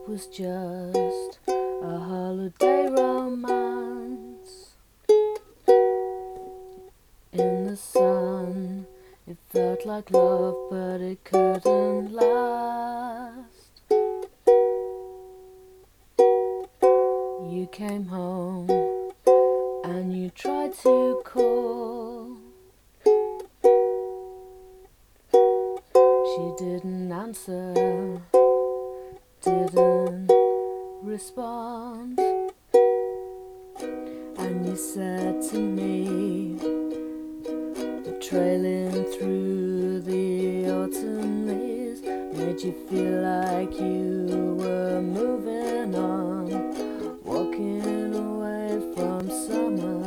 was just a holiday romance. In the sun, it felt like love, but it couldn't last. You came home and you tried to call. She didn't answer, didn't respond. And you said to me, trailing through the autumn leaves, made you feel like you were moving on, walking away from summer.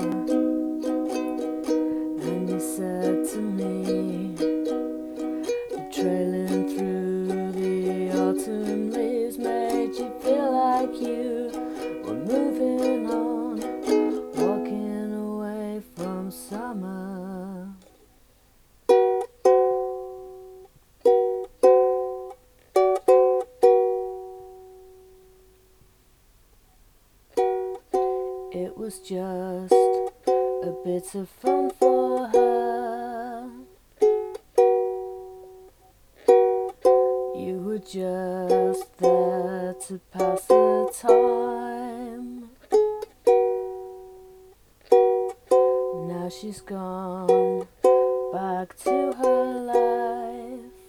And you said to me, trailing through the autumn leaves, made you feel like you were moving on, walking away from summer. It was just a bit of fun for her. You were just there to pass the time. Now she's gone back to her life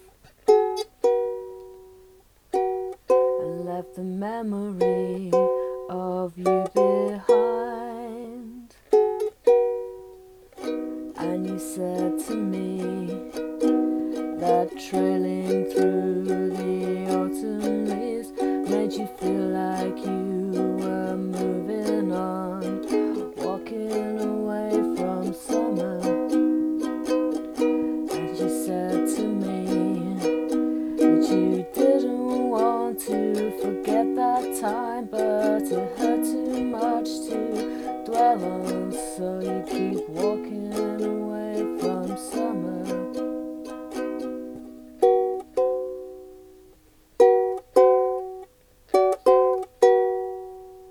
and left the memory of you behind. And you said to me that trailing through the autumn leaves made you feel like you were moving on, walking away from summer. And you said to me that you didn't want to forget that time, but it hurt too much to dwell on, so you keep walking